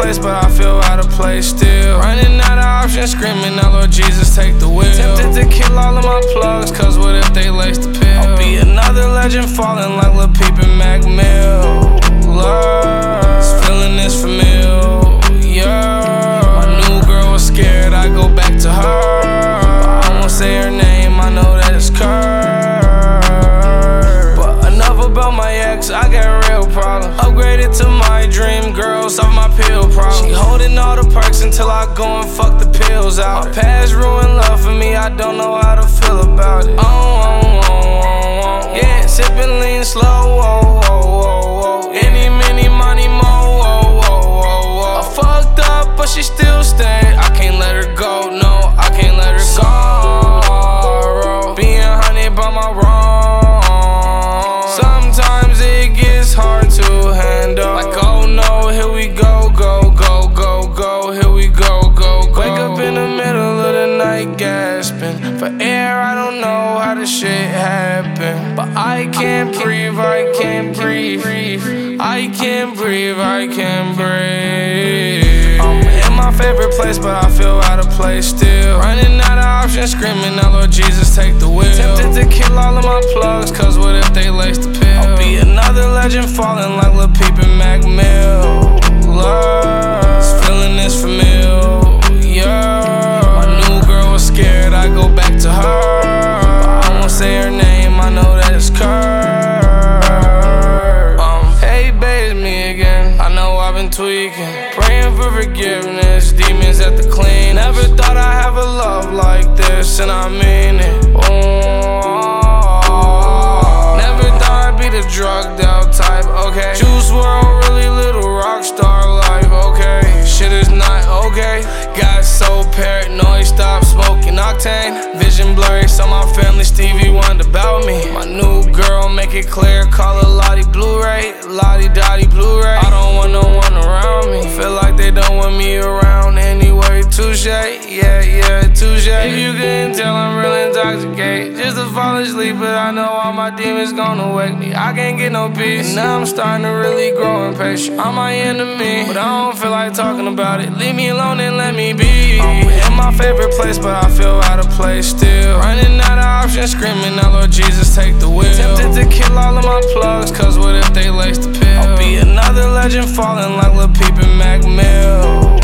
place, but I feel out of place still. Running out of options, screaming out, Lord Jesus, take the wheel. Tempted to kill all of my plugs, cause what if they lace the pill? I'll be another legend falling like Lil Peep and Mac Mill. This feeling is familiar. My new girl was scared, I go back to her. But I won't say her name, I know that it's Kurt. But enough about my ex, I got real problems. Upgraded to my dream girl, solve my pill problem. She holding all the perks until I go and fuck the pills out. My past ruined love for me, I don't know how to feel about it. Yeah, sipping lean slow, any, mini, money, mo, I fucked up, but she still stayed. I can't let her go, no, I can't let her go. Being hunted by my wrong. Sometimes it gets hard to handle. Like, oh no, here we go, go, go, go, go, here we go, go, go. Wake up in the middle of the night gasping for air, I don't know how this shit happened. But I can't breathe, I can't breathe. I can't breathe, I can't breathe. I'm in my favorite place, but I feel out of place still. Running out of options, screaming out, Lord Jesus, take the wheel. Tempted to kill all of my plugs, cause what if they lace the pill? I'll be another legend falling like Lil Peep and Mac Mill. This feeling is familiar. My new girl was scared, I go back to her. But I won't say her name, I know that it's Kurt. Hey babe, it's me again, I know I've been tweaking. Praying for forgiveness, demons at the clean. Never thought I'd have a love like this, and I mean it. Never thought I'd be the drugged out type, okay. Juice WRLD, really little rock star life, okay. Shit is not okay. Got so paranoid, stop smoking octane. Vision blurry, so my family Stevie wondered about me. My new girl, make it clear, call her Lottie Blu-ray, Lottie Dottie Blu-ray. I don't want no one around me, feel like they don't want me around anyway. Touche, yeah, touche. If you couldn't tell, I'm real intoxicated. Just to fall asleep, but I know all my demons gonna wake me. I can't get no peace, and now I'm starting to really grow impatient. I'm my enemy, but I don't feel like talking about it. Leave me alone and let me be. I'm in my favorite place, but I feel out of place still. Running out of options, screaming out, Lord Jesus, take the wheel. Tempted to kill all of my plugs, cause what if they lace the pill? I'll be another legend falling like Lil Peep and Mac Mill.